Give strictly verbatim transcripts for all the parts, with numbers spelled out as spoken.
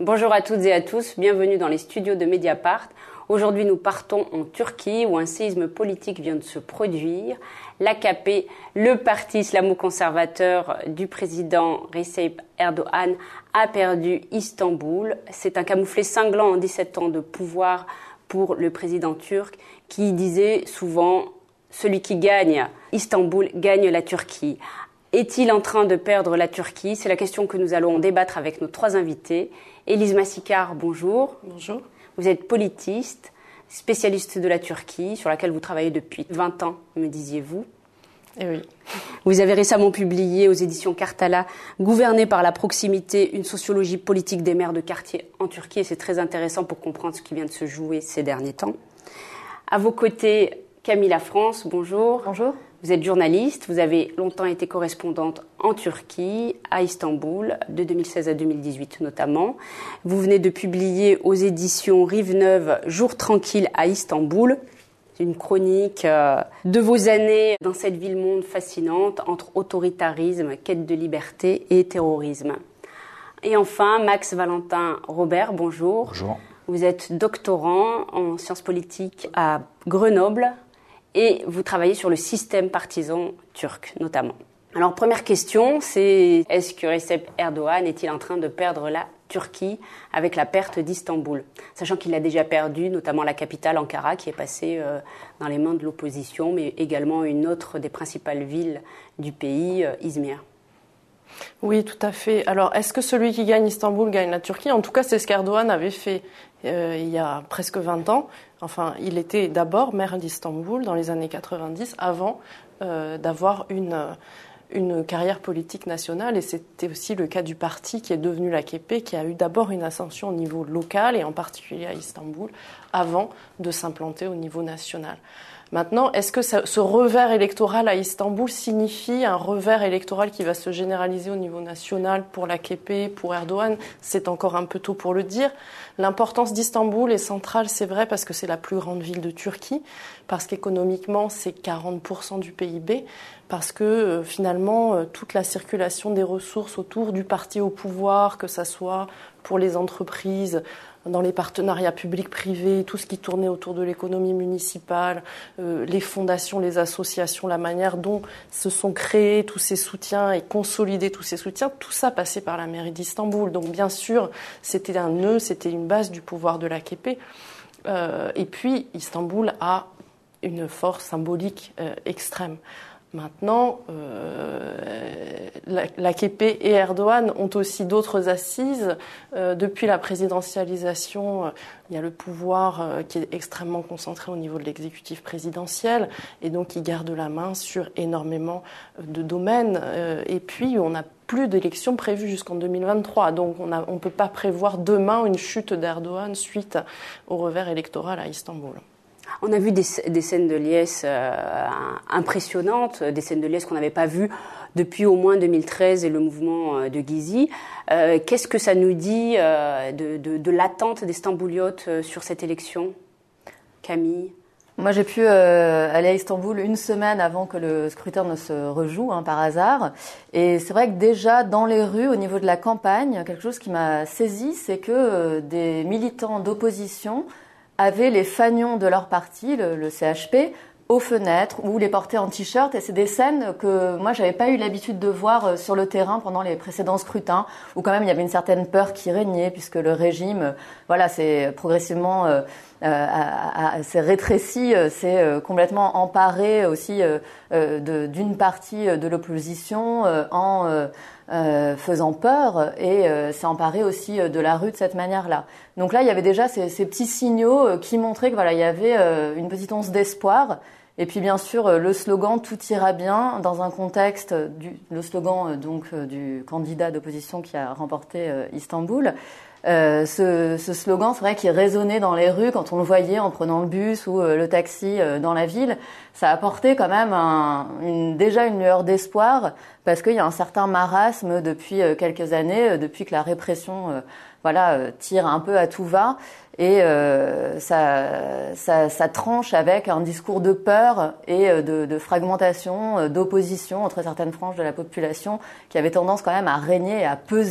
Bonjour à toutes et à tous, bienvenue dans les studios de Mediapart. Aujourd'hui, nous partons en Turquie où un séisme politique vient de se produire. L'A K P, le parti islamo-conservateur du président Recep Erdogan, a perdu Istanbul. C'est un camouflet cinglant en dix-sept ans de pouvoir pour le président turc qui disait souvent « celui qui gagne Istanbul gagne la Turquie ». Est-il en train de perdre la Turquie? C'est la question que nous allons débattre avec nos trois invités. Élise Massicard, bonjour. Bonjour. Vous êtes politiste, spécialiste de la Turquie, sur laquelle vous travaillez depuis vingt ans, me disiez-vous. Eh oui. Vous avez récemment publié aux éditions Karthala « Gouverner par la proximité, une sociologie politique des maires de quartier en Turquie ». Et c'est très intéressant pour comprendre ce qui vient de se jouer ces derniers temps. À vos côtés, Camille Lafrance, bonjour. Bonjour. Vous êtes journaliste, vous avez longtemps été correspondante en Turquie, à Istanbul, de deux mille seize à deux mille dix-huit notamment. Vous venez de publier aux éditions Rive Neuve « Jour tranquille à Istanbul ». C'est une chronique de vos années dans cette ville-monde fascinante entre autoritarisme, quête de liberté et terrorisme. Et enfin, Max Valentin Robert, bonjour. Bonjour. Vous êtes doctorant en sciences politiques à Grenoble. Et vous travaillez sur le système partisan turc, notamment. Alors, première question, c'est est-ce que Recep Erdogan est-il en train de perdre la Turquie avec la perte d'Istanbul? Sachant qu'il a déjà perdu, notamment la capitale, Ankara, qui est passée euh, dans les mains de l'opposition, mais également une autre des principales villes du pays, euh, Izmir. Oui, tout à fait. Alors, est-ce que celui qui gagne Istanbul gagne la Turquie? En tout cas, c'est ce qu'Erdogan avait fait euh, il y a presque vingt ans. Enfin, il était d'abord maire d'Istanbul dans les années quatre-vingt-dix, avant euh, d'avoir une, une carrière politique nationale. Et c'était aussi le cas du parti qui est devenu l'A K P, qui a eu d'abord une ascension au niveau local, et en particulier à Istanbul, avant de s'implanter au niveau national. Maintenant, est-ce que ça, ce revers électoral à Istanbul signifie un revers électoral qui va se généraliser au niveau national pour l'A K P, pour Erdogan? C'est encore un peu tôt pour le dire. L'importance d'Istanbul est centrale, c'est vrai, parce que c'est la plus grande ville de Turquie, parce qu'économiquement, c'est quarante pour cent du P I B, parce que euh, finalement, euh, toute la circulation des ressources autour du parti au pouvoir, que ça soit pour les entreprises, dans les partenariats publics-privés, tout ce qui tournait autour de l'économie municipale, euh, les fondations, les associations, la manière dont se sont créés tous ces soutiens et consolidés tous ces soutiens, tout ça passait par la mairie d'Istanbul. Donc bien sûr, c'était un nœud, c'était une base du pouvoir de l'A K P. Euh, et puis, Istanbul a une force symbolique euh, extrême. Maintenant, euh, l'A K P et Erdogan ont aussi d'autres assises. Euh, depuis la présidentialisation, euh, il y a le pouvoir euh, qui est extrêmement concentré au niveau de l'exécutif présidentiel, et donc il garde la main sur énormément de domaines. Euh, et puis, on n'a plus d'élections prévues jusqu'en deux mille vingt-trois. Donc, on ne peut pas prévoir demain une chute d'Erdogan suite au revers électoral à Istanbul. On a vu des, des scènes de liesse euh, impressionnantes, des scènes de liesse qu'on n'avait pas vues depuis au moins deux mille treize et le mouvement euh, de Gezi. Euh, qu'est-ce que ça nous dit euh, de, de, de l'attente des Stambouliotes euh, sur cette élection, Camille? Moi, j'ai pu euh, aller à Istanbul une semaine avant que le scrutin ne se rejoue, hein, par hasard. Et c'est vrai que déjà, dans les rues, au niveau de la campagne, quelque chose qui m'a saisi, c'est que euh, des militants d'opposition avaient les fanions de leur parti, le, le C H P, aux fenêtres ou les portaient en t-shirt. Et c'est des scènes que moi, j'avais pas eu l'habitude de voir sur le terrain pendant les précédents scrutins, où quand même il y avait une certaine peur qui régnait, puisque le régime, voilà, c'est progressivement euh, euh, s'est rétréci, s'est euh, complètement emparé aussi euh, euh, de, d'une partie de l'opposition euh, en euh, Euh, faisant peur, et euh, s'est emparé aussi euh, de la rue de cette manière-là. Donc là, il y avait déjà ces, ces petits signaux euh, qui montraient que voilà, il y avait euh, une petite once d'espoir. Et puis bien sûr, euh, le slogan « Tout ira bien » dans un contexte du le slogan euh, donc euh, du candidat d'opposition qui a remporté euh, Istanbul. Euh, ce, ce slogan, c'est vrai qu'il résonnait dans les rues quand on le voyait en prenant le bus ou euh, le taxi euh, dans la ville. Ça apportait quand même un, une, déjà une lueur d'espoir, parce qu'il y a un certain marasme depuis euh, quelques années, euh, depuis que la répression euh, voilà, euh, tire un peu à tout va, et euh, ça, ça, ça tranche avec un discours de peur et de, de fragmentation, d'opposition entre certaines franges de la population qui avaient tendance quand même à régner et à peser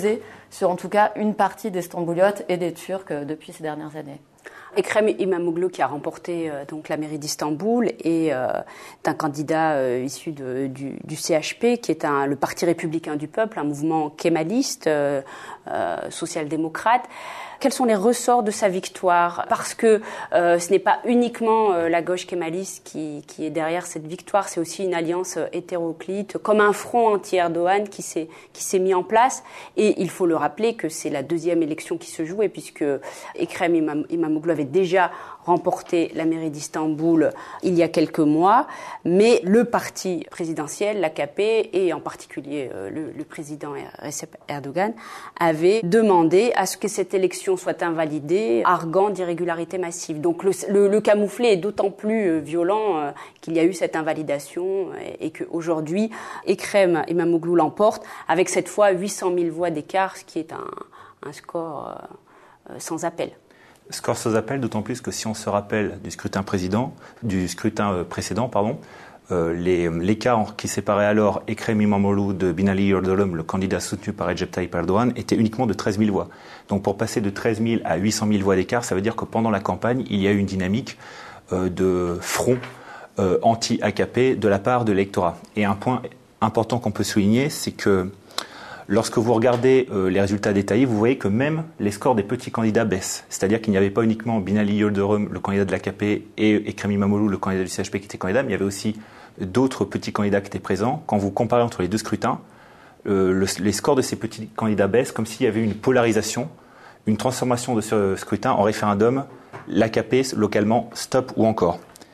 sur en tout cas une partie des Stambouliotes et des Turcs depuis ces dernières années. Ekrem İmamoğlu, qui a remporté euh, donc la mairie d'Istanbul, est euh, un candidat euh, issu de, du, du C H P, qui est un, le Parti républicain du peuple, un mouvement kémaliste, euh, euh, social-démocrate. Quels sont les ressorts de sa victoire? Parce que euh, ce n'est pas uniquement euh, la gauche kémaliste qui, qui est derrière cette victoire, c'est aussi une alliance euh, hétéroclite, comme un front anti-Erdogan qui s'est, qui s'est mis en place. Et il faut le rappeler que c'est la deuxième élection qui se jouait, puisque Ekrem İmamoğlu avait déjà remporté la mairie d'Istanbul il y a quelques mois, mais le parti présidentiel, l'A K P, et en particulier euh, le, le président Recep Erdogan, avait demandé à ce que cette élection soit invalidée, arguant d'irrégularité massive. Donc le, le, le camouflet est d'autant plus violent euh, qu'il y a eu cette invalidation et, et qu'aujourd'hui, Ekrem İmamoğlu l'emporte avec cette fois huit cent mille voix d'écart, ce qui est un, un score euh, sans appel. Score sans appel, d'autant plus que si on se rappelle du scrutin président, du scrutin euh, précédent, pardon, euh, les, l'écart qui séparait alors Ekrem İmamoğlu de Binali Yıldırım, le candidat soutenu par Recep Tayyip Erdogan, était uniquement de treize mille voix. Donc pour passer de treize mille à huit cent mille voix d'écart, ça veut dire que pendant la campagne, il y a eu une dynamique euh, de front euh, anti-A K P de la part de l'électorat. Et un point important qu'on peut souligner, c'est que lorsque vous regardez euh, les résultats détaillés, vous voyez que même les scores des petits candidats baissent. C'est-à-dire qu'il n'y avait pas uniquement Binali Yıldırım, le candidat de l'A K P, et Ekrem İmamoğlu, le candidat du C H P, qui était candidat, mais il y avait aussi d'autres petits candidats qui étaient présents. Quand vous comparez entre les deux scrutins, euh, le, les scores de ces petits candidats baissent comme s'il y avait une polarisation, une transformation de ce scrutin en référendum, l'A K P, localement, stop ou encore.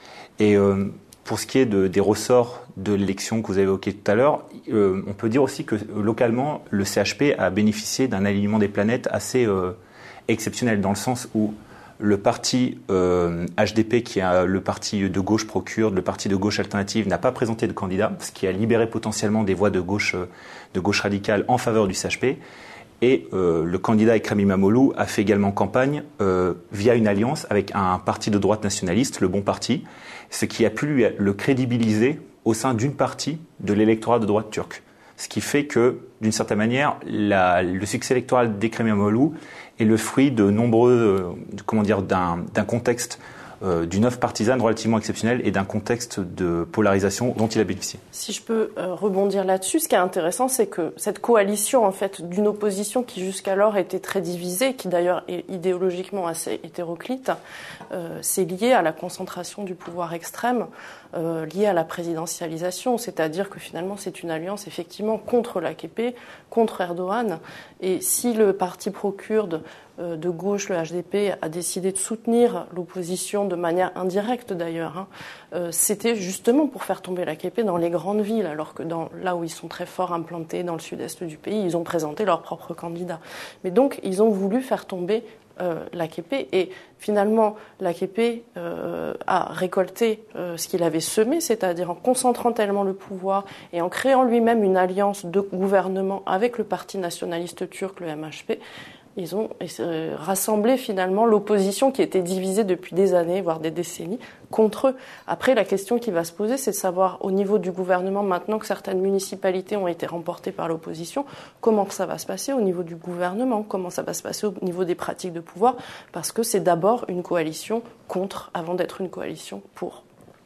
Et euh, pour ce qui est de, des ressorts de l'élection que vous avez évoqué tout à l'heure, euh, on peut dire aussi que euh, localement, le C H P a bénéficié d'un alignement des planètes assez euh, exceptionnel, dans le sens où le parti euh, H D P, qui est le parti de gauche pro-kurde, le parti de gauche alternative, n'a pas présenté de candidat, ce qui a libéré potentiellement des voix de gauche, de gauche radicale en faveur du C H P. Et euh, le candidat Ekrem İmamoğlu a fait également campagne euh, via une alliance avec un parti de droite nationaliste, le Bon Parti, ce qui a pu le crédibiliser au sein d'une partie de l'électorat de droite turc. Ce qui fait que, d'une certaine manière, la, le succès électoral d'Ekrem İmamoğlu est le fruit de nombreux, euh, comment dire, d'un, d'un contexte euh, d'une œuvre partisane relativement exceptionnelle et d'un contexte de polarisation dont il a bénéficié. Si je peux euh, rebondir là-dessus, ce qui est intéressant, c'est que cette coalition en fait d'une opposition qui jusqu'alors était très divisée, qui d'ailleurs est idéologiquement assez hétéroclite, euh, c'est lié à la concentration du pouvoir extrême, euh, lié à la présidentialisation, c'est-à-dire que finalement c'est une alliance effectivement contre l'A K P, contre Erdogan, et si le parti pro-kurde de gauche, le H D P, a décidé de soutenir l'opposition de manière indirecte d'ailleurs, hein. Euh, c'était justement pour faire tomber l'A K P dans les grandes villes, alors que dans, là où ils sont très forts implantés, dans le sud-est du pays, ils ont présenté leurs propres candidats. Mais donc, ils ont voulu faire tomber euh, l'A K P, et finalement, l'A K P euh, a récolté euh, ce qu'il avait semé, c'est-à-dire en concentrant tellement le pouvoir et en créant lui-même une alliance de gouvernement avec le parti nationaliste turc, le M H P. Ils ont euh, rassemblé finalement l'opposition qui était divisée depuis des années, voire des décennies, contre eux. Après, la question qui va se poser, c'est de savoir au niveau du gouvernement, maintenant que certaines municipalités ont été remportées par l'opposition, comment ça va se passer au niveau du gouvernement, comment ça va se passer au niveau des pratiques de pouvoir, parce que c'est d'abord une coalition contre, avant d'être une coalition pour.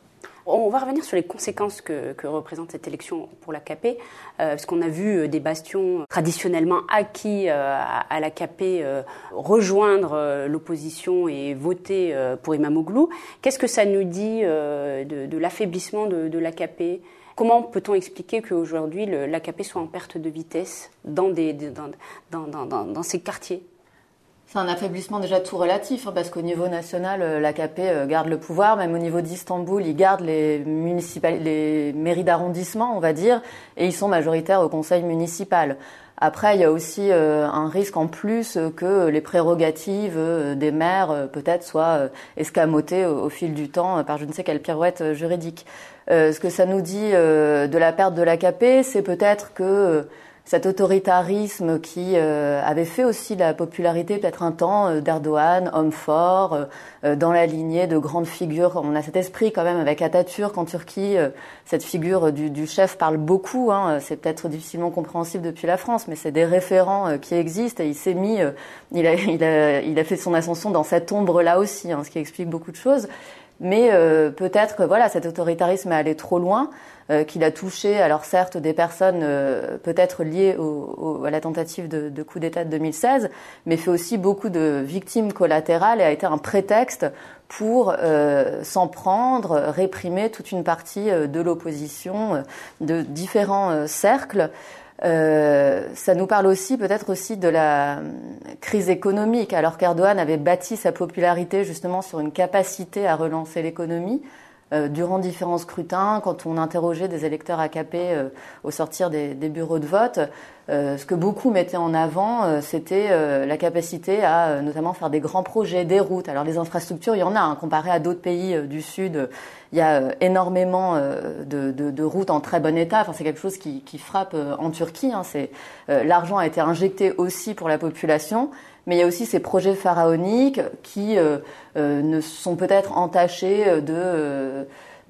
On va revenir sur les conséquences que, que représente cette élection pour l'A K P, euh, parce qu'on a vu des bastions traditionnellement acquis euh, à, à l'A K P euh, rejoindre euh, l'opposition et voter euh, pour İmamoğlu. Qu'est-ce que ça nous dit euh, de, de l'affaiblissement de, de l'A K P ? Comment peut-on expliquer qu'aujourd'hui l'A K P soit en perte de vitesse dans, des, dans, dans, dans, dans, dans ces quartiers ? C'est un affaiblissement déjà tout relatif, hein, parce qu'au niveau national, l'A K P garde le pouvoir. Même au niveau d'Istanbul, ils gardent les, municipal... les mairies d'arrondissement, on va dire, et ils sont majoritaires au conseil municipal. Après, il y a aussi euh, un risque en plus que les prérogatives euh, des maires euh, peut-être soient euh, escamotées au, au fil du temps euh, par je ne sais quelle pirouette euh, juridique. Euh, ce que ça nous dit euh, de la perte de l'A K P, c'est peut-être que... Euh, cet autoritarisme qui euh, avait fait aussi la popularité peut-être un temps euh, d'Erdogan, homme fort, euh, dans la lignée de grandes figures. On a cet esprit quand même avec Atatürk en Turquie. Euh, cette figure du, du chef parle beaucoup. Hein, c'est peut-être difficilement compréhensible depuis la France, mais c'est des référents euh, qui existent. Et il s'est mis, euh, il, a, il, a, il a fait son ascension dans cette ombre-là aussi, hein, ce qui explique beaucoup de choses. Mais euh, peut-être que voilà, cet autoritarisme est allé trop loin, euh, qu'il a touché, alors certes, des personnes euh, peut-être liées au, au, à la tentative de, de coup d'État de deux mille seize, mais fait aussi beaucoup de victimes collatérales et a été un prétexte pour euh, s'en prendre, réprimer toute une partie euh, de l'opposition, de différents euh, cercles. Euh, ça nous parle aussi peut-être aussi de la crise économique, alors qu'Erdogan avait bâti sa popularité justement sur une capacité à relancer l'économie. Euh, durant différents scrutins, quand on interrogeait des électeurs A K P euh, au sortir des, des bureaux de vote, euh, ce que beaucoup mettaient en avant, euh, c'était euh, la capacité à euh, notamment faire des grands projets, des routes. Alors les infrastructures, il y en a, hein, comparé à d'autres pays euh, du Sud, euh, il y a euh, énormément euh, de, de, de routes en très bon état. Enfin, c'est quelque chose qui, qui frappe euh, en Turquie. Hein. C'est, euh, l'argent a été injecté aussi pour la population. Mais il y a aussi ces projets pharaoniques qui euh, euh, ne sont peut-être entachés de, euh,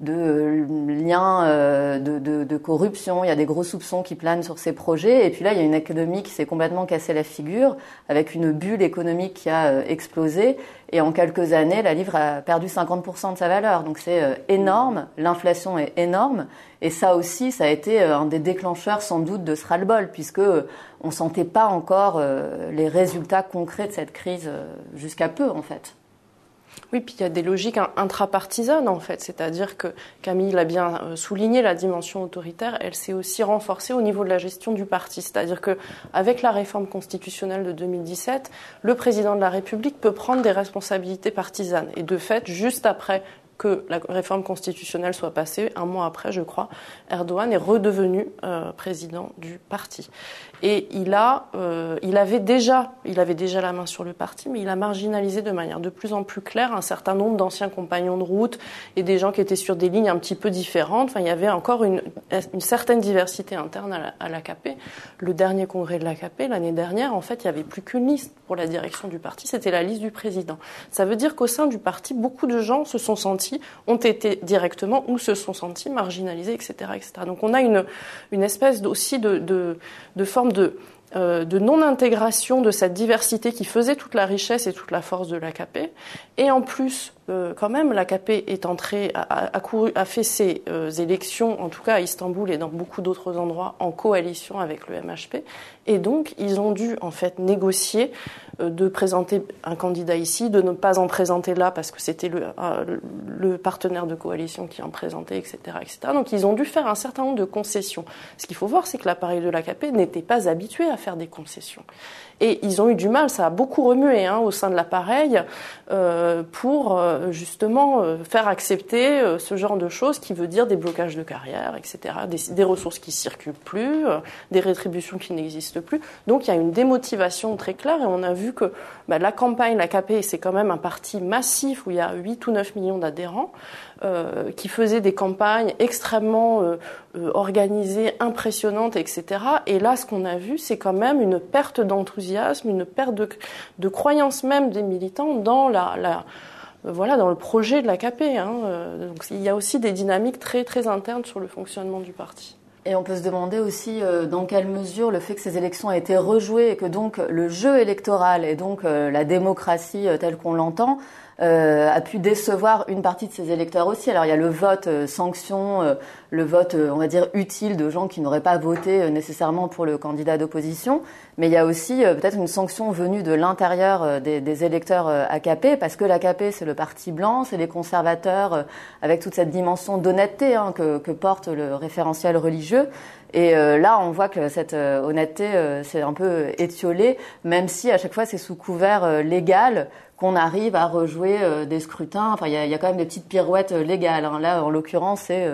de liens euh, de, de, de corruption. Il y a des gros soupçons qui planent sur ces projets. Et puis là, il y a une économie qui s'est complètement cassée la figure, avec une bulle économique qui a euh, explosé. Et en quelques années, la livre a perdu cinquante pour cent de sa valeur. Donc c'est euh, énorme, l'inflation est énorme. Et ça aussi, ça a été euh, un des déclencheurs sans doute de ce ras-le-bol, puisque euh, on sentait pas encore euh, les résultats concrets de cette crise euh, jusqu'à peu, en fait. Oui, puis il y a des logiques intrapartisanes, en fait. C'est-à-dire que Camille l'a bien souligné, la dimension autoritaire, elle s'est aussi renforcée au niveau de la gestion du parti. C'est-à-dire qu'avec la réforme constitutionnelle de deux mille dix-sept, le président de la République peut prendre des responsabilités partisanes. Et de fait, juste après que la réforme constitutionnelle soit passée, un mois après, je crois, Erdogan est redevenu euh, président du parti. Et il a, euh, il avait déjà, il avait déjà la main sur le parti, mais il a marginalisé de manière de plus en plus claire un certain nombre d'anciens compagnons de route et des gens qui étaient sur des lignes un petit peu différentes. Enfin, il y avait encore une, une certaine diversité interne à l'A K P. Le dernier congrès de l'A K P, l'année dernière, en fait, il n'y avait plus qu'une liste pour la direction du parti, c'était la liste du président. Ça veut dire qu'au sein du parti, beaucoup de gens se sont sentis, ont été directement ou se sont sentis marginalisés, et cetera, et cetera. Donc on a une, une espèce aussi de, de, de forme de, euh, de non-intégration de cette diversité qui faisait toute la richesse et toute la force de l'A K P. Et en plus, euh, quand même, l'A K P est entrée, a, a, couru, a fait ses euh, élections, en tout cas à Istanbul et dans beaucoup d'autres endroits, en coalition avec le M H P. Et donc, ils ont dû, en fait, négocier euh, de présenter un candidat ici, de ne pas en présenter là parce que c'était le, euh, le partenaire de coalition qui en présentait, et cetera, et cetera. Donc, ils ont dû faire un certain nombre de concessions. Ce qu'il faut voir, c'est que l'appareil de l'A K P n'était pas habitué à faire des concessions. Et ils ont eu du mal, ça a beaucoup remué hein, au sein de l'appareil euh, pour euh, justement euh, faire accepter euh, ce genre de choses qui veut dire des blocages de carrière, et cetera, des, des ressources qui circulent plus, euh, des rétributions qui n'existent plus. Donc il y a une démotivation très claire et on a vu que bah, la campagne, l'A K P, c'est quand même un parti massif où il y a huit ou neuf millions d'adhérents euh, qui faisait des campagnes extrêmement euh, euh, organisées, impressionnantes, et cetera. Et là, ce qu'on a vu, c'est quand même une perte d'enthousiasme, une perte de, de croyance même des militants dans la, la voilà dans le projet de l'A K P. Hein. Donc il y a aussi des dynamiques très très internes sur le fonctionnement du parti. Et on peut se demander aussi euh, dans quelle mesure le fait que ces élections aient été rejouées et que donc le jeu électoral et donc euh, la démocratie euh, telle qu'on l'entend euh, a pu décevoir une partie de ces électeurs aussi. Alors il y a le vote euh, sanction, euh, le vote euh, on va dire utile de gens qui n'auraient pas voté euh, nécessairement pour le candidat d'opposition, mais il y a aussi euh, peut-être une sanction venue de l'intérieur euh, des, des électeurs euh, A K P, parce que l'A K P c'est le parti blanc, c'est les conservateurs euh, avec toute cette dimension d'honnêteté hein, que, que porte le référentiel religieux. Et euh, là, on voit que cette euh, honnêteté euh, c'est un peu étiolée, même si à chaque fois c'est sous couvert euh, légal qu'on arrive à rejouer euh, des scrutins. Enfin, il y a, y a quand même des petites pirouettes euh, légales. Hein. Là, en l'occurrence, c'est euh,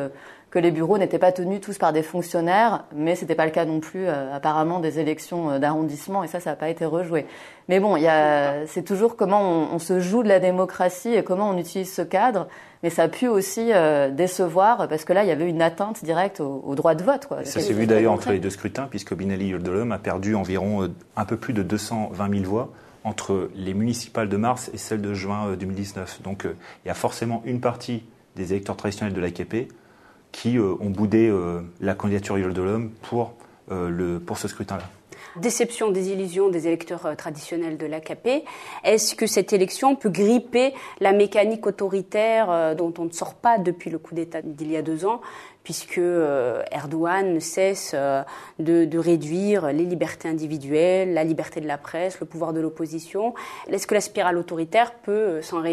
que les bureaux n'étaient pas tenus tous par des fonctionnaires, mais c'était pas le cas non plus euh, apparemment des élections d'arrondissement, et ça, ça n'a pas été rejoué. Mais bon, il y a, c'est toujours comment on, on se joue de la démocratie et comment on utilise ce cadre, mais ça a pu aussi euh, décevoir, parce que là, il y avait une atteinte directe au, au droit de vote, quoi. Et ça s'est vu d'ailleurs entre les deux scrutins, puisque Binali Yıldırım a perdu environ euh, un peu plus de deux cent vingt mille voix entre les municipales de mars et celles de juin deux mille dix-neuf. Donc euh, il y a forcément une partie des électeurs traditionnels de l'A K P qui euh, ont boudé euh, la candidature Yıldırım pour, euh, le, pour ce scrutin-là. Déception, désillusion des électeurs euh, traditionnels de l'A K P. Est-ce que cette élection peut gripper la mécanique autoritaire euh, dont on ne sort pas depuis le coup d'État d'il y a deux ans, puisque euh, Erdogan ne cesse euh, de, de réduire les libertés individuelles, la liberté de la presse, le pouvoir de l'opposition. Est-ce que la spirale autoritaire peut euh, s'enrayer ?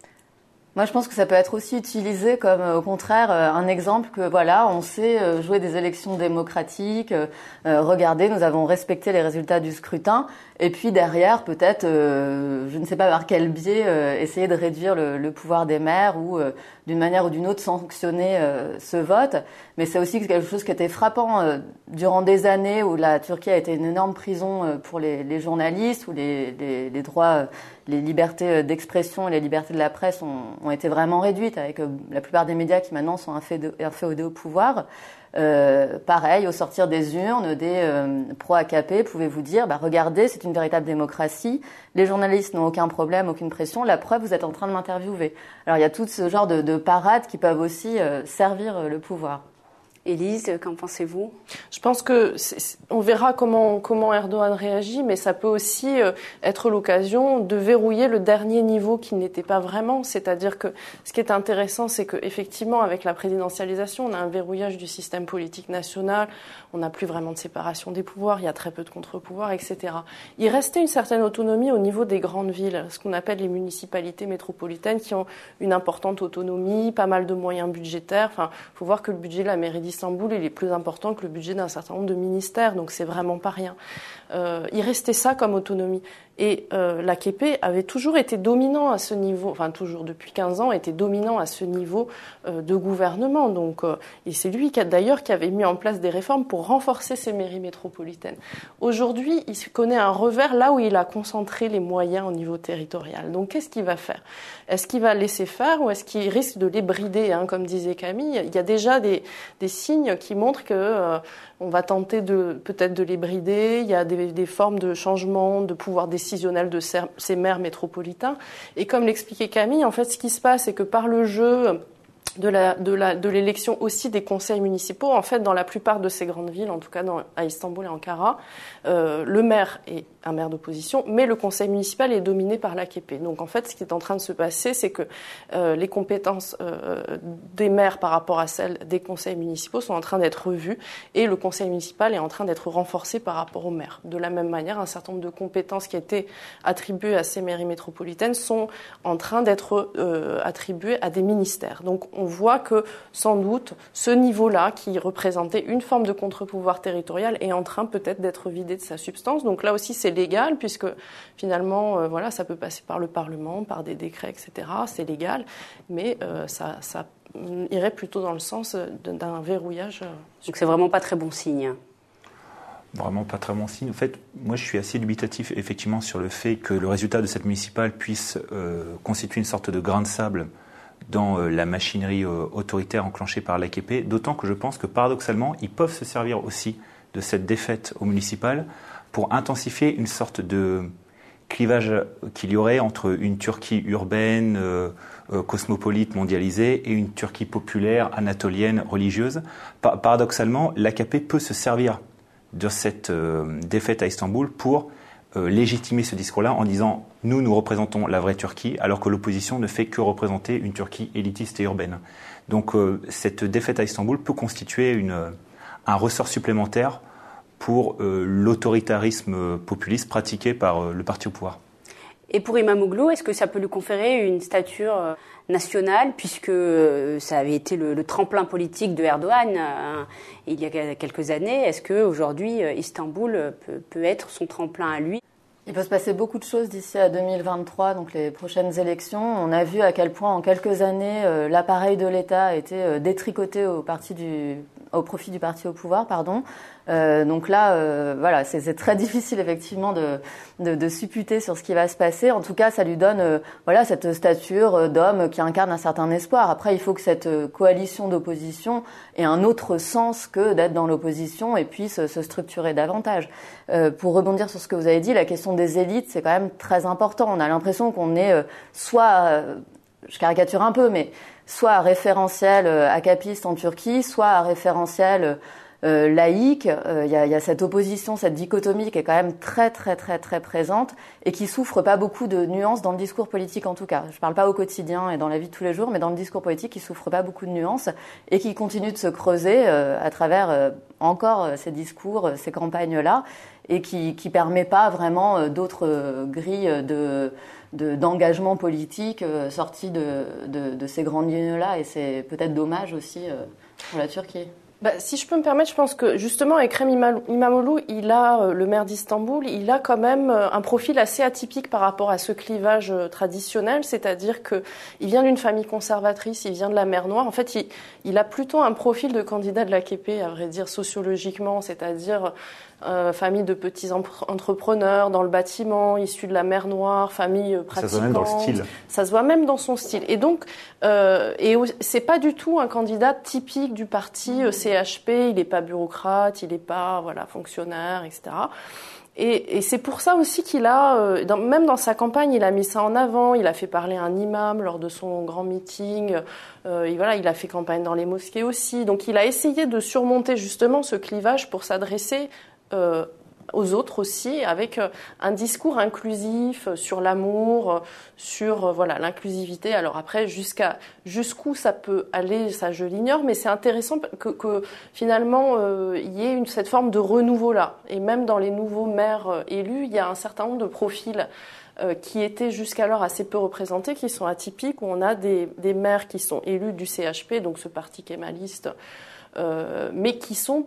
Moi, je pense que ça peut être aussi utilisé comme, au contraire, un exemple que, voilà, on sait jouer des élections démocratiques, euh, regardez, nous avons respecté les résultats du scrutin, et puis derrière, peut-être, euh, je ne sais pas par quel biais, euh, essayer de réduire le, le pouvoir des maires ou, euh, d'une manière ou d'une autre, sanctionner euh, ce vote. Mais c'est aussi quelque chose qui était frappant euh, durant des années où la Turquie a été une énorme prison euh, pour les, les journalistes, où les, les, les droits, euh, les libertés d'expression et les libertés de la presse ont, ont été vraiment réduites, avec euh, la plupart des médias qui maintenant sont inféodés au pouvoir. Euh, pareil, au sortir des urnes, des euh, pro-A K P pouvaient vous dire, bah, regardez, c'est une véritable démocratie, les journalistes n'ont aucun problème, aucune pression, la preuve, vous êtes en train de m'interviewer. Alors il y a tout ce genre de, de parades qui peuvent aussi euh, servir euh, le pouvoir. Élise, qu'en pensez-vous ? Je pense que c'est, on verra comment, comment Erdogan réagit, mais ça peut aussi euh, être l'occasion de verrouiller le dernier niveau qui n'était pas vraiment. C'est-à-dire que ce qui est intéressant, c'est qu'effectivement, avec la présidentialisation, on a un verrouillage du système politique national, on n'a plus vraiment de séparation des pouvoirs, il y a très peu de contre-pouvoirs, et cetera. Il restait une certaine autonomie au niveau des grandes villes, ce qu'on appelle les municipalités métropolitaines, qui ont une importante autonomie, pas mal de moyens budgétaires. Enfin, il faut voir que le budget de la mairie d'Istanbul, il est plus important que le budget d'un certain nombre de ministères, donc c'est vraiment pas rien. Euh, il restait ça comme autonomie. Et euh, l'A K P avait toujours été dominant à ce niveau, enfin toujours depuis quinze ans, était dominant à ce niveau euh, de gouvernement. Donc, euh, et c'est lui qui a, d'ailleurs qui avait mis en place des réformes pour renforcer ces mairies métropolitaines. Aujourd'hui, il connaît un revers là où il a concentré les moyens au niveau territorial. Donc qu'est-ce qu'il va faire ? Est-ce qu'il va laisser faire ou est-ce qu'il risque de les brider, hein, comme disait Camille ? Il y a déjà des, des signes qui montrent que euh, on va tenter de peut-être de les brider. Il y a des, des formes de changement de pouvoir décisionnel de ces maires métropolitains. Et comme l'expliquait Camille, en fait, ce qui se passe, c'est que par le jeu de la, de la, de l'élection aussi des conseils municipaux, en fait, dans la plupart de ces grandes villes, en tout cas dans, à Istanbul et Ankara, euh, le maire est un maire d'opposition, mais le conseil municipal est dominé par l'A K P. Donc en fait, ce qui est en train de se passer, c'est que euh, les compétences euh, des maires par rapport à celles des conseils municipaux sont en train d'être revues et le conseil municipal est en train d'être renforcé par rapport aux maires. De la même manière, un certain nombre de compétences qui étaient attribuées à ces mairies métropolitaines sont en train d'être euh, attribuées à des ministères. Donc on voit que sans doute ce niveau-là, qui représentait une forme de contre-pouvoir territorial, est en train peut-être d'être vidé de sa substance. Donc là aussi, c'est légal, puisque finalement, euh, voilà, ça peut passer par le Parlement, par des décrets, et cetera. C'est légal, mais euh, ça, ça irait plutôt dans le sens d'un verrouillage. Donc c'est vraiment pas très bon signe. Vraiment pas très bon signe. En fait, moi, je suis assez dubitatif, effectivement, sur le fait que le résultat de cette municipale puisse euh, constituer une sorte de grain de sable dans euh, la machinerie euh, autoritaire enclenchée par l'A K P, d'autant que je pense que, paradoxalement, ils peuvent se servir aussi de cette défaite au municipal pour intensifier une sorte de clivage qu'il y aurait entre une Turquie urbaine, euh, euh, cosmopolite, mondialisée, et une Turquie populaire, anatolienne, religieuse. Pa- paradoxalement, l'A K P peut se servir de cette euh, défaite à Istanbul pour euh, légitimer ce discours-là en disant « nous, nous représentons la vraie Turquie », alors que l'opposition ne fait que représenter une Turquie élitiste et urbaine. Donc euh, cette défaite à Istanbul peut constituer une, un ressort supplémentaire pour euh, l'autoritarisme populiste pratiqué par euh, le parti au pouvoir. Et pour Imamoglu, est-ce que ça peut lui conférer une stature euh, nationale, puisque euh, ça avait été le, le tremplin politique de Erdogan euh, il y a quelques années? Est-ce qu'aujourd'hui, euh, Istanbul peut, peut être son tremplin à lui? Il Il peut se passer beaucoup de choses d'ici à deux mille vingt-trois, donc les prochaines élections. On a vu à quel point en quelques années euh, l'appareil de l'État a été euh, détricoté au, parti du, au profit du parti au pouvoir. Pardon. Euh, donc là, euh, voilà, c'est, c'est très difficile effectivement de, de, de supputer sur ce qui va se passer. En tout cas, ça lui donne euh, voilà cette stature d'homme qui incarne un certain espoir. Après, il faut que cette coalition d'opposition ait un autre sens que d'être dans l'opposition et puisse se structurer davantage. Euh, pour rebondir sur ce que vous avez dit, la question des élites, c'est quand même très important. On a l'impression qu'on est euh, soit, euh, je caricature un peu, mais soit à référentiel euh, acapiste en Turquie, soit à référentiel Euh, laïque, il euh, y, a, y a cette opposition, cette dichotomie qui est quand même très très très très présente et qui souffre pas beaucoup de nuances dans le discours politique en tout cas. Je parle pas au quotidien et dans la vie de tous les jours, mais dans le discours politique, il souffre pas beaucoup de nuances et qui continue de se creuser euh, à travers euh, encore euh, ces discours, euh, ces campagnes-là, et qui qui permet pas vraiment euh, d'autres euh, grilles de De, d'engagement politique euh, sorti de, de, de ces grandes lignes-là, et c'est peut-être dommage aussi euh, pour la Turquie. Bah, si je peux me permettre, je pense que justement Ekrem İmamoğlu, il a, euh, le maire d'Istanbul, il a quand même euh, un profil assez atypique par rapport à ce clivage euh, traditionnel, c'est-à-dire que il vient d'une famille conservatrice, il vient de la mer Noire. En fait, il, il a plutôt un profil de candidat de l'A K P, à vrai dire, sociologiquement, c'est-à-dire Euh, famille de petits entrepreneurs dans le bâtiment, issus de la mer Noire, famille pratiquante. Ça se voit même dans le style. Ça se voit même dans son style. Et donc, euh, et c'est pas du tout un candidat typique du parti C H P. Il est pas bureaucrate, il est pas voilà fonctionnaire, et cetera. Et, et c'est pour ça aussi qu'il a, euh, dans, même dans sa campagne, il a mis ça en avant. Il a fait parler un imam lors de son grand meeting. Euh, et voilà, il a fait campagne dans les mosquées aussi. Donc, il a essayé de surmonter justement ce clivage pour s'adresser Euh, aux autres aussi, avec euh, un discours inclusif euh, sur l'amour, euh, sur euh, voilà l'inclusivité. Alors après, jusqu'à jusqu'où ça peut aller, ça je l'ignore, mais c'est intéressant que, que finalement euh, il y ait une, cette forme de renouveau là. Et même dans les nouveaux maires euh, élus, il y a un certain nombre de profils euh, qui étaient jusqu'alors assez peu représentés, qui sont atypiques, où on a des, des maires qui sont élus du C H P, donc ce parti kémaliste, euh, mais qui sont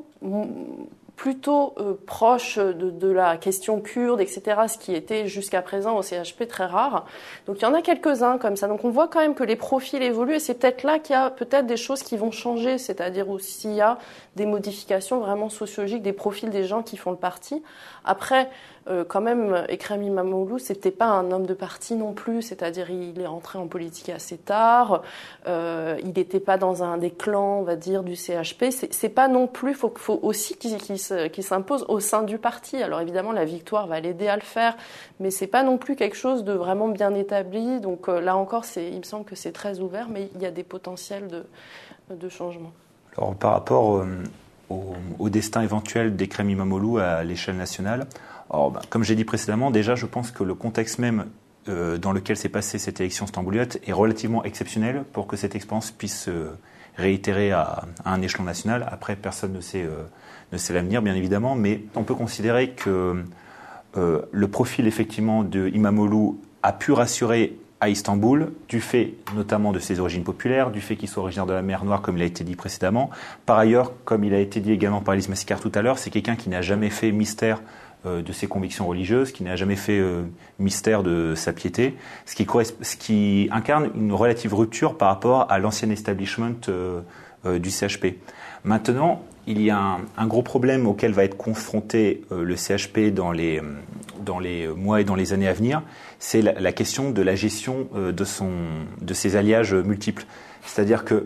plutôt euh, proche de, de la question kurde, et cetera, ce qui était jusqu'à présent au C H P très rare. Donc il y en a quelques-uns comme ça. Donc on voit quand même que les profils évoluent, et c'est peut-être là qu'il y a peut-être des choses qui vont changer, c'est-à-dire aussi s'il y a des modifications vraiment sociologiques des profils des gens qui font le parti. Après, euh, quand même, Ekrem İmamoğlu, c'était pas un homme de parti non plus, c'est-à-dire il est rentré en politique assez tard, euh, il n'était pas dans un des clans, on va dire, du C H P. C'est, c'est pas non plus, faut, faut aussi qu'il, qu'il, qu'il s'impose au sein du parti. Alors évidemment, la victoire va l'aider à le faire, mais c'est pas non plus quelque chose de vraiment bien établi. Donc euh, là encore, c'est, il me semble que c'est très ouvert, mais il y a des potentiels de, de changement. Alors par rapport euh, au, au destin éventuel d'Ekrem İmamoğlu à l'échelle nationale, alors, ben, comme j'ai dit précédemment, déjà je pense que le contexte même euh, dans lequel s'est passée cette élection stambouliote est relativement exceptionnel pour que cette expérience puisse se euh, réitérer à, à un échelon national. Après, personne ne sait, euh, ne sait l'avenir, bien évidemment, mais on peut considérer que euh, le profil effectivement de İmamoğlu a pu rassurer à Istanbul, du fait notamment de ses origines populaires, du fait qu'il soit originaire de la mer Noire, comme il a été dit précédemment. Par ailleurs, comme il a été dit également par Elise Massicard tout à l'heure, c'est quelqu'un qui n'a jamais fait mystère euh, de ses convictions religieuses, qui n'a jamais fait euh, mystère de sa piété, ce qui, ce qui incarne une relative rupture par rapport à l'ancien establishment euh, euh, du C H P. Maintenant, il y a un, un gros problème auquel va être confronté euh, le C H P dans les, dans les mois et dans les années à venir, c'est la, la question de la gestion euh, de, son, de ses alliages multiples. C'est-à-dire que,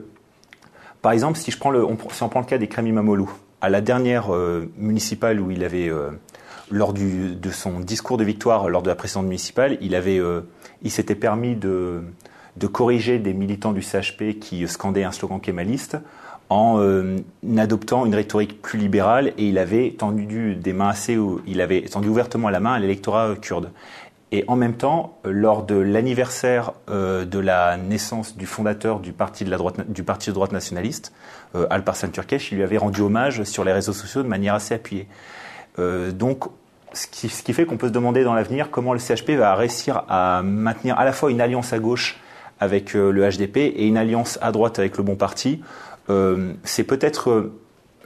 par exemple, si, je prends le, on, si on prend le cas d'Ekrem İmamoğlu, à la dernière euh, municipale où il avait, euh, lors du, de son discours de victoire, lors de la précédente municipale, il, avait, euh, il s'était permis de, de corriger des militants du C H P qui scandaient un slogan kémaliste, en euh, adoptant une rhétorique plus libérale, et il avait tendu des mains assez, il avait tendu ouvertement la main à l'électorat kurde. Et en même temps, lors de l'anniversaire euh, de la naissance du fondateur du parti de la droite, du parti de droite nationaliste, euh, Alparslan Türkeş, il lui avait rendu hommage sur les réseaux sociaux de manière assez appuyée. Euh, donc, ce qui, ce qui fait qu'on peut se demander dans l'avenir comment le C H P va réussir à maintenir à la fois une alliance à gauche avec euh, le H D P et une alliance à droite avec le Bon Parti. Euh, c'est peut-être euh,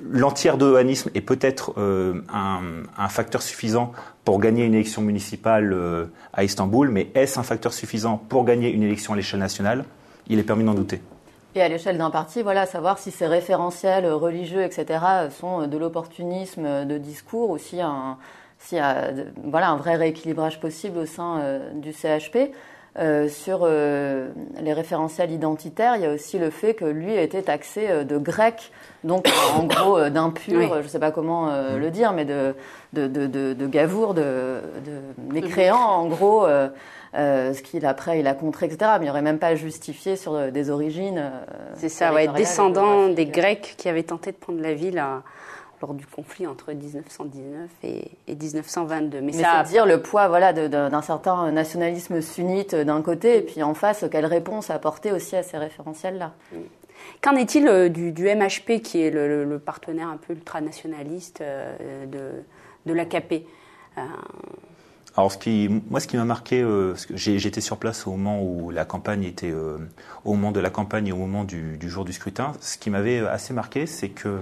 l'anti-erdoganisme est peut-être euh, un, un facteur suffisant pour gagner une élection municipale euh, à Istanbul, mais est-ce un facteur suffisant pour gagner une élection à l'échelle nationale? Il est permis d'en douter. Et à l'échelle d'un parti, voilà, savoir si ces référentiels religieux, et cetera, sont de l'opportunisme de discours ou s'il y a un, s'il y a, voilà, un vrai rééquilibrage possible au sein euh, du C H P. Euh, sur euh, les référentiels identitaires, il y a aussi le fait que lui a été taxé euh, de grec, donc euh, en gros euh, d'impur, oui. je ne sais pas comment euh, le dire, mais de, de, de, de, de gavour, de, de mécréant, en gros, euh, euh, ce qu'il après il a contré, et cetera. Mais il n'y aurait même pas justifié sur euh, des origines. Euh, C'est ça, ouais, descendant des Grecs qui avaient tenté de prendre la ville à... lors du conflit entre dix-neuf cent dix-neuf et, et dix-neuf cent vingt-deux. Mais, Mais ça c'est dire le poids voilà, de, de, d'un certain nationalisme sunnite d'un côté, et puis en face, quelle réponse apporter aussi à ces référentiels-là. Qu'en est-il euh, du, du M H P, qui est le, le, le partenaire un peu ultranationaliste euh, de, de l'A K P euh... Alors, ce qui, moi, ce qui m'a marqué, euh, parce que j'ai, j'étais sur place au moment où la campagne était, euh, au moment de la campagne et au moment du, du jour du scrutin, ce qui m'avait assez marqué, c'est que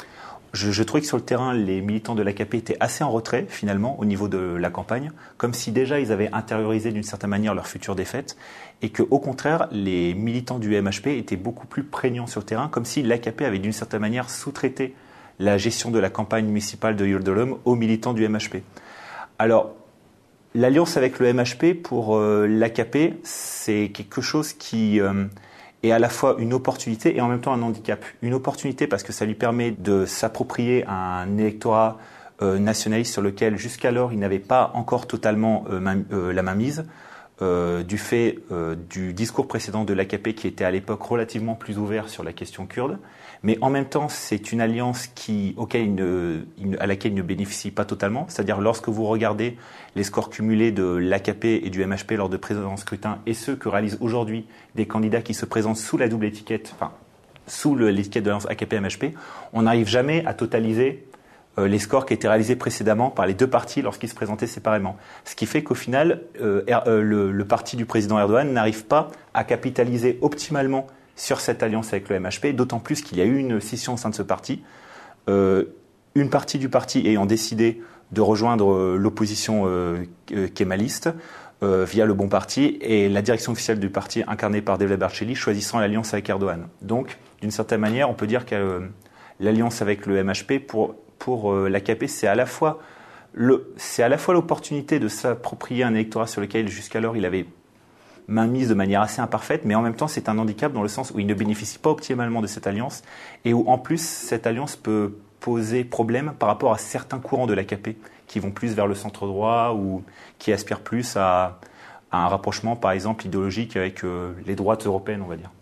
Je, je trouvais que sur le terrain, les militants de l'A K P étaient assez en retrait, finalement, au niveau de la campagne, comme si déjà ils avaient intériorisé d'une certaine manière leur future défaite, et qu'au contraire, les militants du M H P étaient beaucoup plus prégnants sur le terrain, comme si l'A K P avait d'une certaine manière sous-traité la gestion de la campagne municipale de Yıldırım aux militants du M H P. Alors, l'alliance avec le M H P pour euh, l'A K P, c'est quelque chose qui... Euh, est à la fois une opportunité et en même temps un handicap. Une opportunité parce que ça lui permet de s'approprier un électorat euh, nationaliste sur lequel jusqu'alors il n'avait pas encore totalement euh, main, euh, la mainmise, euh, du fait euh, du discours précédent de l'A K P qui était à l'époque relativement plus ouvert sur la question kurde. Mais en même temps, c'est une alliance qui, auquel il ne, il, à laquelle il ne bénéficie pas totalement. C'est-à-dire, lorsque vous regardez les scores cumulés de l'A K P et du M H P lors de précédents scrutins et ceux que réalisent aujourd'hui des candidats qui se présentent sous la double étiquette, enfin, sous le, l'étiquette de l'alliance A K P M H P, on n'arrive jamais à totaliser euh, les scores qui étaient réalisés précédemment par les deux partis lorsqu'ils se présentaient séparément. Ce qui fait qu'au final, euh, euh, le, le parti du président Erdogan n'arrive pas à capitaliser optimalement sur cette alliance avec le M H P, d'autant plus qu'il y a eu une scission au sein de ce parti. Euh, une partie du parti ayant décidé de rejoindre euh, l'opposition euh, kémaliste euh, via le Bon Parti, et la direction officielle du parti incarnée par Devlet Bahçeli choisissant l'alliance avec Erdogan. Donc, d'une certaine manière, on peut dire que euh, l'alliance avec le M H P pour, pour euh, l'A K P, c'est à la fois le, c'est à la fois l'opportunité de s'approprier un électorat sur lequel jusqu'alors il avait mainmise de manière assez imparfaite, mais en même temps c'est un handicap dans le sens où il ne bénéficie pas optimalement de cette alliance et où en plus cette alliance peut poser problème par rapport à certains courants de l'A K P qui vont plus vers le centre droit ou qui aspirent plus à, à un rapprochement par exemple idéologique avec euh, les droites européennes, on va dire.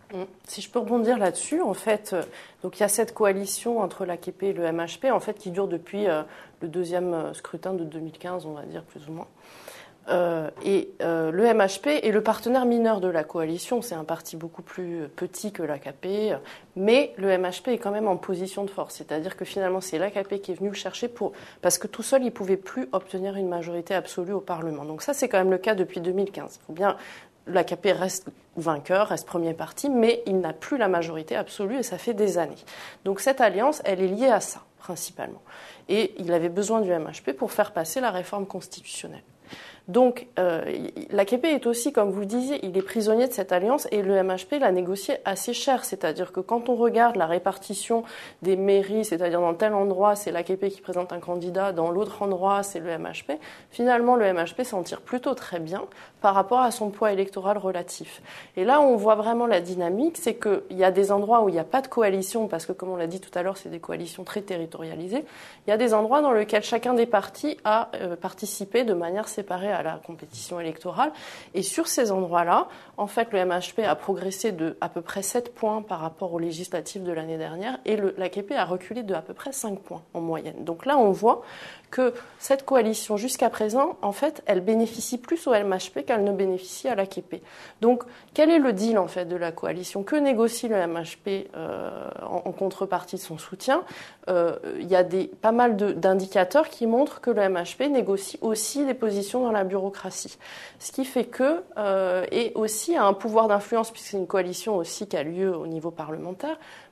Si je peux rebondir là-dessus, en fait, donc il y a cette coalition entre l'A K P et le M H P, en fait, qui dure depuis euh, le deuxième scrutin de deux mille quinze, on va dire plus ou moins. Euh, et euh, le M H P est le partenaire mineur de la coalition. C'est un parti beaucoup plus petit que l'A K P, mais le M H P est quand même en position de force. C'est-à-dire que finalement, c'est l'A K P qui est venu le chercher pour, parce que tout seul, il ne pouvait plus obtenir une majorité absolue au Parlement. Donc ça, c'est quand même le cas depuis deux mille quinze. Il faut bien, l'A K P reste vainqueur, reste premier parti, mais il n'a plus la majorité absolue et ça fait des années. Donc cette alliance, elle est liée à ça, principalement. Et il avait besoin du M H P pour faire passer la réforme constitutionnelle. Donc, euh, l'A K P est aussi, comme vous le disiez, il est prisonnier de cette alliance et le M H P l'a négocié assez cher. C'est-à-dire que quand on regarde la répartition des mairies, c'est-à-dire dans tel endroit, c'est l'A K P qui présente un candidat, dans l'autre endroit, c'est le M H P, finalement, le M H P s'en tire plutôt très bien par rapport à son poids électoral relatif. Et là, on voit vraiment la dynamique, c'est qu'il y a des endroits où il n'y a pas de coalition, parce que, comme on l'a dit tout à l'heure, c'est des coalitions très territorialisées. Il y a des endroits dans lesquels chacun des partis a euh, participé de manière séparée à la compétition électorale. Et sur ces endroits-là, en fait, le M H P a progressé de à peu près sept points par rapport aux législatives de l'année dernière et le, l'A K P a reculé de à peu près cinq points en moyenne. Donc là, on voit que cette coalition, jusqu'à présent, en fait, elle bénéficie plus au M H P qu'elle ne bénéficie à l'A K P. Donc, quel est le deal, en fait, de la coalition? Que négocie le M H P euh, en, en contrepartie de son soutien? Euh, il y a des, pas mal de, d'indicateurs qui montrent que le M H P négocie aussi des positions dans la bureaucratie. Ce qui fait que, euh, et aussi a un pouvoir d'influence, puisque c'est une coalition aussi qui a lieu au niveau parlementaire,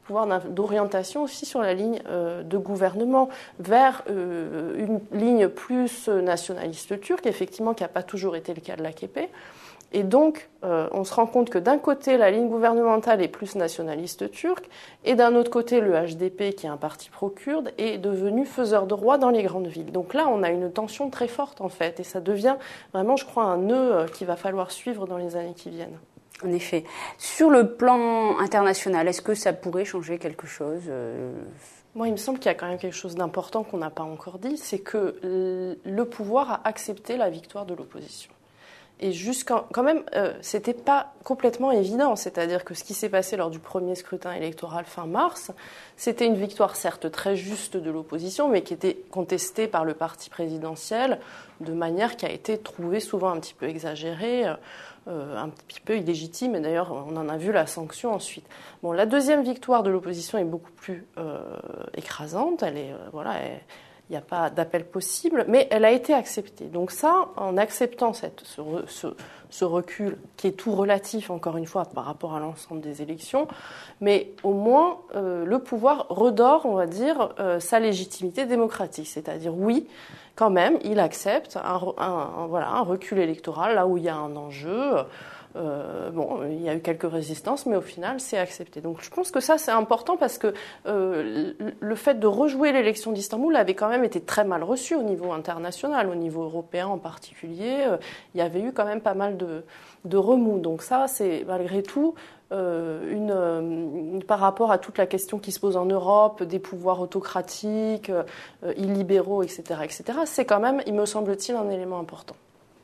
pouvoir d'orientation aussi sur la ligne euh, de gouvernement vers euh, une ligne plus nationaliste turque, effectivement, qui n'a pas toujours été le cas de l'A K P. Et donc, euh, on se rend compte que d'un côté, la ligne gouvernementale est plus nationaliste turque, et d'un autre côté, le H D P, qui est un parti pro-kurde, est devenu faiseur de roi dans les grandes villes. Donc là, on a une tension très forte, en fait, et ça devient vraiment, je crois, un nœud qu'il va falloir suivre dans les années qui viennent. En effet. Sur le plan international, est-ce que ça pourrait changer quelque chose ? Moi, il me semble qu'il y a quand même quelque chose d'important qu'on n'a pas encore dit, c'est que le pouvoir a accepté la victoire de l'opposition. Et jusqu'à, quand même, euh, c'était pas complètement évident. C'est-à-dire que ce qui s'est passé lors du premier scrutin électoral fin mars, c'était une victoire certes très juste de l'opposition, mais qui était contestée par le parti présidentiel de manière qui a été trouvée souvent un petit peu exagérée, euh, un petit peu illégitime. Et d'ailleurs, on en a vu la sanction ensuite. Bon, la deuxième victoire de l'opposition est beaucoup plus euh, écrasante. Elle est, euh, voilà. Elle, il n'y a pas d'appel possible, mais elle a été acceptée. Donc ça, en acceptant cette, ce, ce, ce recul, qui est tout relatif, encore une fois, par rapport à l'ensemble des élections, mais au moins, euh, le pouvoir redore, on va dire, euh, sa légitimité démocratique. C'est-à-dire, oui, quand même, il accepte un, un, un, voilà, un recul électoral, là où il y a un enjeu. Euh, bon, il y a eu quelques résistances, mais au final, c'est accepté. Donc je pense que ça, c'est important parce que euh, le fait de rejouer l'élection d'Istanbul avait quand même été très mal reçu au niveau international, au niveau européen en particulier. Euh, il y avait eu quand même pas mal de, de remous. Donc ça, c'est malgré tout euh, une, une, par rapport à toute la question qui se pose en Europe, des pouvoirs autocratiques, euh, illibéraux, et cetera, et cetera, c'est quand même, il me semble-t-il, un élément important.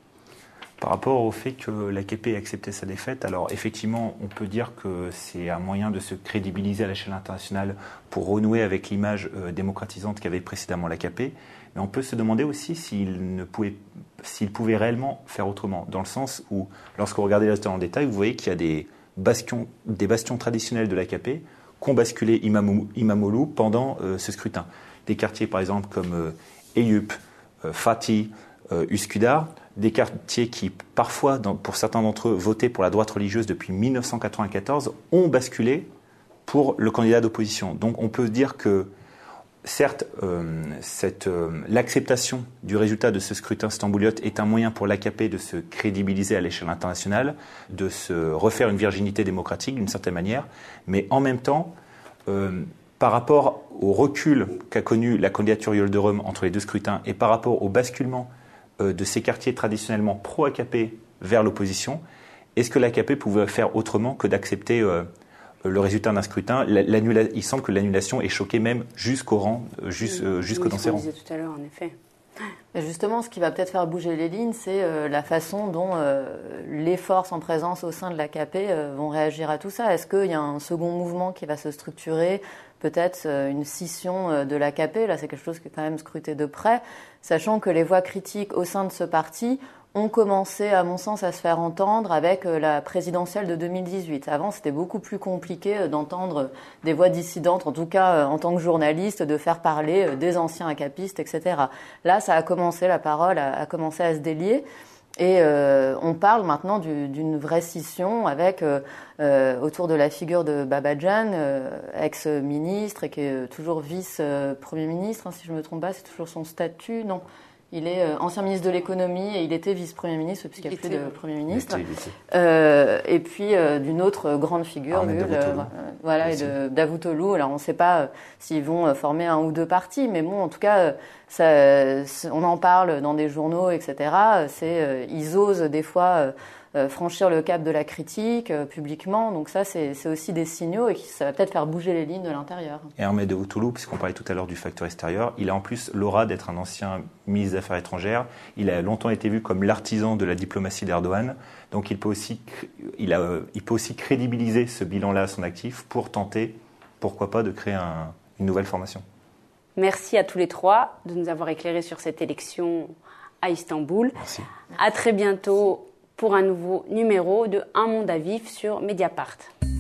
Par rapport au fait que l'A K P ait accepté sa défaite, alors effectivement, on peut dire que c'est un moyen de se crédibiliser à l'échelle internationale pour renouer avec l'image euh, démocratisante qu'avait précédemment l'A K P, mais on peut se demander aussi s'il ne pouvait, s'il pouvait réellement faire autrement, dans le sens où, lorsque vous regardez les résultats en détail, vous voyez qu'il y a des bastions, des bastions traditionnels de l'A K P qui ont basculé Imamoglu pendant euh, ce scrutin. Des quartiers, par exemple, comme euh, Eyüp, euh, Fatih, euh, Üsküdar, des quartiers qui, parfois, dans, pour certains d'entre eux, votaient pour la droite religieuse depuis mille neuf cent quatre-vingt-quatorze, ont basculé pour le candidat d'opposition. Donc on peut dire que, certes, euh, cette, euh, l'acceptation du résultat de ce scrutin stambouliote est un moyen pour l'A K P de se crédibiliser à l'échelle internationale, de se refaire une virginité démocratique d'une certaine manière, mais en même temps, euh, par rapport au recul qu'a connu la candidature Yıldırım entre les deux scrutins et par rapport au basculement de ces quartiers traditionnellement pro-A K P vers l'opposition, est-ce que l'A K P pouvait faire autrement que d'accepter euh, le résultat d'un scrutin ? L'annula- Il semble que l'annulation ait choqué même jusqu'au rang, jusque, euh, jusque oui, dans ses rangs. disait tout à l'heure, en effet. Et justement, ce qui va peut-être faire bouger les lignes, c'est euh, la façon dont euh, les forces en présence au sein de l'A K P euh, vont réagir à tout ça. Est-ce qu'il y a un second mouvement qui va se structurer ? Peut-être euh, une scission euh, de l'A K P, là c'est quelque chose qui est quand même scruté de près, sachant que les voix critiques au sein de ce parti ont commencé, à mon sens, à se faire entendre avec euh, la présidentielle de deux mille dix-huit. Avant, c'était beaucoup plus compliqué euh, d'entendre des voix dissidentes, en tout cas euh, en tant que journaliste, de faire parler euh, des anciens AKPistes, et cetera. Là, ça a commencé, la parole a, a commencé à se délier. Et euh, on parle maintenant du, d'une vraie scission avec euh, euh, autour de la figure de Babacan, euh, ex-ministre et qui est toujours vice-premier ministre, hein, si je ne me trompe pas, c'est toujours son statut, non. Il est euh, ancien ministre de l'économie et il était vice-premier ministre puisqu'il n'y a plus de Premier ministre. Il était, il était. Euh, et puis euh, d'une autre grande figure, lui, le, euh, voilà, et de Davutoglu. Alors on ne sait pas euh, s'ils vont euh, former un ou deux partis, mais bon, en tout cas, euh, ça, on en parle dans des journaux, et cetera. C'est, euh, ils osent des fois euh, euh, franchir le cap de la critique euh, publiquement. Donc ça, c'est, c'est aussi des signaux et qui, ça va peut-être faire bouger les lignes de l'intérieur. Et Ahmed Davutoglu, puisqu'on parlait tout à l'heure du facteur extérieur, il a en plus l'aura d'être un ancien ministre des Affaires étrangères. Il a longtemps été vu comme l'artisan de la diplomatie d'Erdogan. Donc il peut aussi, il a, il peut aussi crédibiliser ce bilan-là à son actif pour tenter, pourquoi pas, de créer un, une nouvelle formation. Merci à tous les trois de nous avoir éclairés sur cette élection à Istanbul. Merci. À très bientôt pour un nouveau numéro de Un monde à vif sur Mediapart.